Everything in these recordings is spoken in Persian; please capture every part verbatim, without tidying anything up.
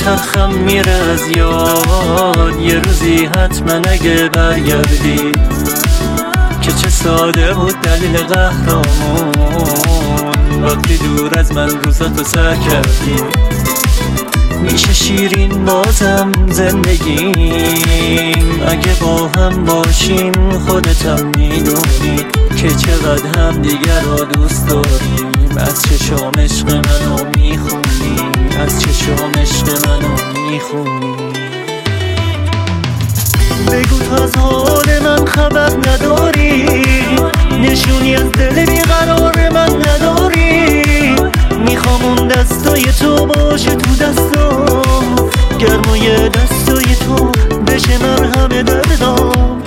تلخم میره از یاد، یه روزی حتما اگه برگردی، که چه ساده بود دلیل قهرمون وقتی دور از من روزاتو سر کردی. میشه شیرین بازم زندگیم اگه با هم باشیم، خودتم میدونی که چقدر هم دیگر رو دوست داریم. از چشام عشق منو میخونی، از چشام عشق منو میخونی. بگو تو از حال من خبر نداری، نشونی از دل بیقرار من نداری. میخوام اون دستای تو باشه تو دستام، گرمای دستای تو بشه مرهم دردام.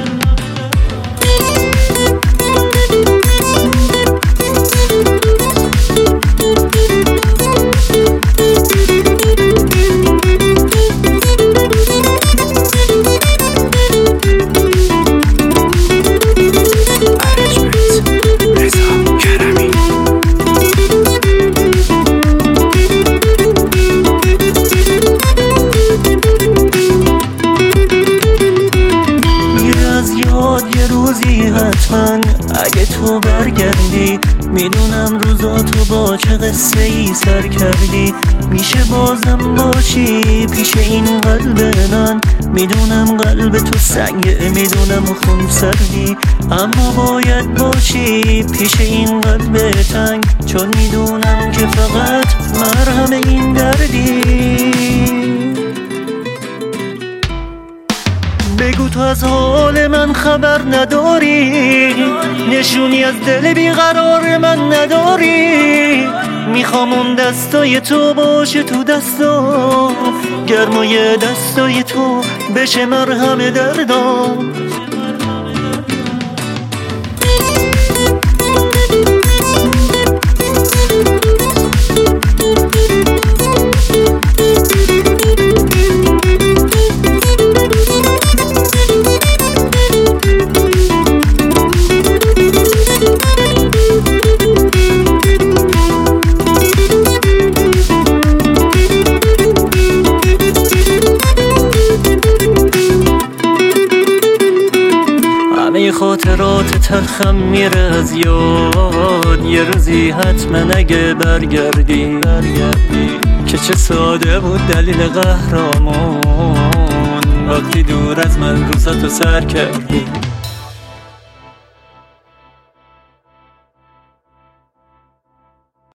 یه روزی حتما اگه تو برگردی، میدونم روزاتو با چه قصه ای سر کردی. میشه بازم باشی پیش این قلب من، میدونم قلب تو سنگه، میدونم خون سردی، اما باید باشی پیش این قلب تنگ، چون میدونم که فقط مرهم این دردی. بگو تو از حال من خبر نداری، نشونی از دل بیقرار من نداری. میخوام اون دستای تو باشه تو دستام، گرمای دستای تو بشه مرهم دردام. خاطرات تلخم میره از یاد، یه روزی حتما اگه برگردی, برگردی که چه ساده بود دلیل قهرمون وقتی دور از من روزاتو سر کردی.